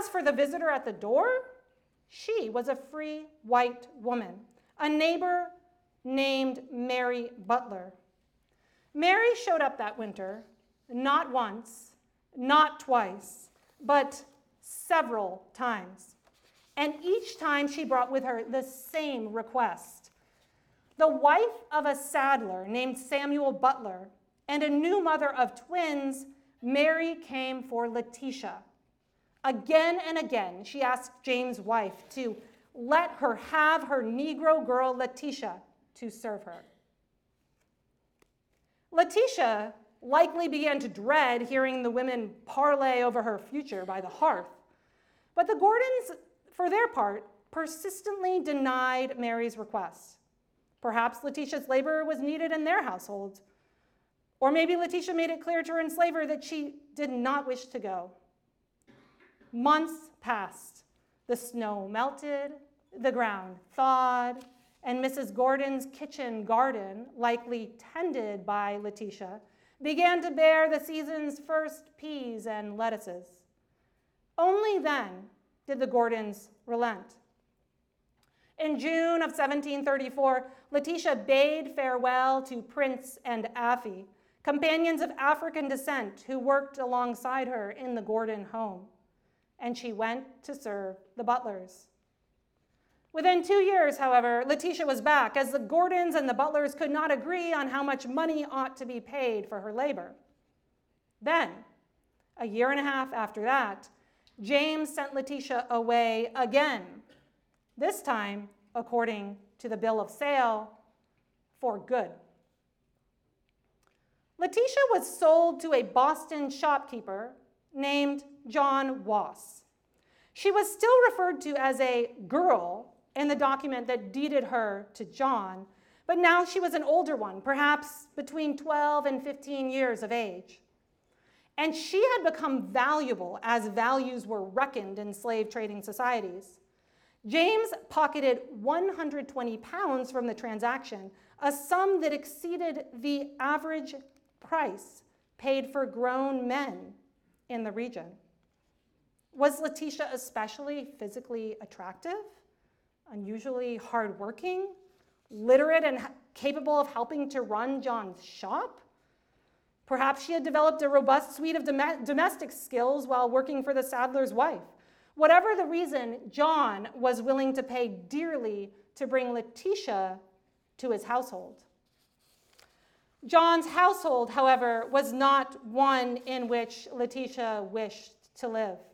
As for the visitor at the door, she was a free white woman, a neighbor named Mary Butler. Mary showed up that winter, not once, not twice, but several times. And each time she brought with her the same request. The wife of a saddler named Samuel Butler and a new mother of twins, Mary came for Letitia. Again and again, she asked James' wife to let her have her Negro girl Letitia to serve her. Letitia likely began to dread hearing the women parley over her future by the hearth, but the Gordons, for their part, persistently denied Mary's request. Perhaps Letitia's labor was needed in their household, or maybe Letitia made it clear to her enslaver that she did not wish to go. Months passed. The snow melted, the ground thawed, and Mrs. Gordon's kitchen garden, likely tended by Letitia, began to bear the season's first peas and lettuces. Only then did the Gordons relent. In June of 1734, Letitia bade farewell to Prince and Affie, companions of African descent who worked alongside her in the Gordon home, and she went to serve the Butlers. Within 2 years, however, Letitia was back, as the Gordons and the Butlers could not agree on how much money ought to be paid for her labor. Then, a year and a half after that, James sent Letitia away again, this time, according to the bill of sale, for good. Letitia was sold to a Boston shopkeeper named John Wass. She was still referred to as a girl in the document that deeded her to John, but now she was an older one, perhaps between 12 and 15 years of age. And she had become valuable as values were reckoned in slave trading societies. James pocketed 120 pounds from the transaction, a sum that exceeded the average price paid for grown men in the region. Was Letitia especially physically attractive, unusually hardworking, literate, and capable of helping to run John's shop? Perhaps she had developed a robust suite of domestic skills while working for the saddler's wife. Whatever the reason, John was willing to pay dearly to bring Letitia to his household. John's household, however, was not one in which Letitia wished to live.